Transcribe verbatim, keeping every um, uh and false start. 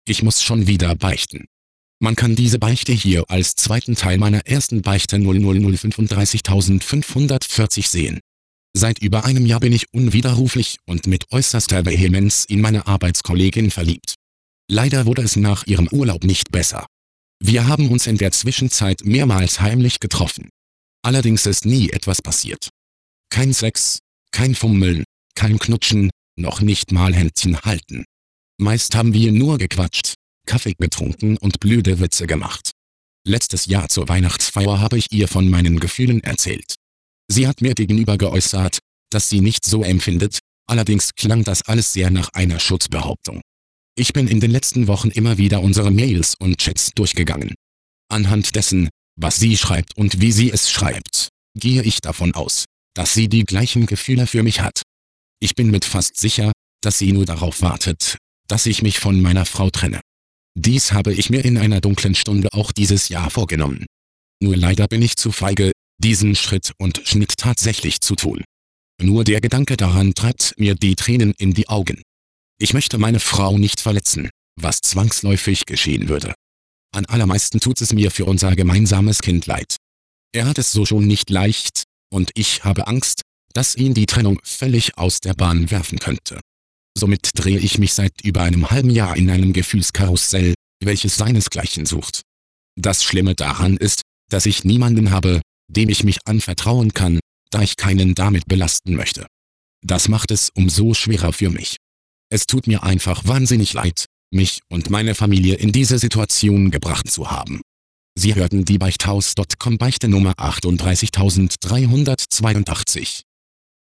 Ich muss schon wieder beichten. Man kann diese Beichte hier als zweiten Teil meiner ersten Beichte null null null fünfunddreißigtausendfünfhundertvierzig sehen. Seit über einem Jahr bin ich unwiderruflich und mit äußerster Vehemenz in meine Arbeitskollegin verliebt. Leider wurde es nach ihrem Urlaub nicht besser. Wir haben uns in der Zwischenzeit mehrmals heimlich getroffen. Allerdings ist nie etwas passiert. Kein Sex, kein Fummeln, kein Knutschen, noch nicht mal Händchen halten. Meist haben wir nur gequatscht, Kaffee getrunken und blöde Witze gemacht. Letztes Jahr zur Weihnachtsfeier habe ich ihr von meinen Gefühlen erzählt. Sie hat mir gegenüber geäußert, dass sie nicht so empfindet, allerdings klang das alles sehr nach einer Schutzbehauptung. Ich bin in den letzten Wochen immer wieder unsere Mails und Chats durchgegangen. Anhand dessen, was sie schreibt und wie sie es schreibt, gehe ich davon aus, dass sie die gleichen Gefühle für mich hat. Ich bin mit fast sicher, dass sie nur darauf wartet, dass ich mich von meiner Frau trenne. Dies habe ich mir in einer dunklen Stunde auch dieses Jahr vorgenommen. Nur leider bin ich zu feige, diesen Schritt und Schnitt tatsächlich zu tun. Nur der Gedanke daran treibt mir die Tränen in die Augen. Ich möchte meine Frau nicht verletzen, was zwangsläufig geschehen würde. Am allermeisten tut es mir für unser gemeinsames Kind leid. Er hat es so schon nicht leicht, und ich habe Angst, dass ihn die Trennung völlig aus der Bahn werfen könnte. Somit drehe ich mich seit über einem halben Jahr in einem Gefühlskarussell, welches seinesgleichen sucht. Das Schlimme daran ist, dass ich niemanden habe, dem ich mich anvertrauen kann, da ich keinen damit belasten möchte. Das macht es umso schwerer für mich. Es tut mir einfach wahnsinnig leid, mich und meine Familie in diese Situation gebracht zu haben. Sie hörten die Beichthaus Punkt com Beichte Nummer achtunddreißigtausenddreihundertzweiundachtzig.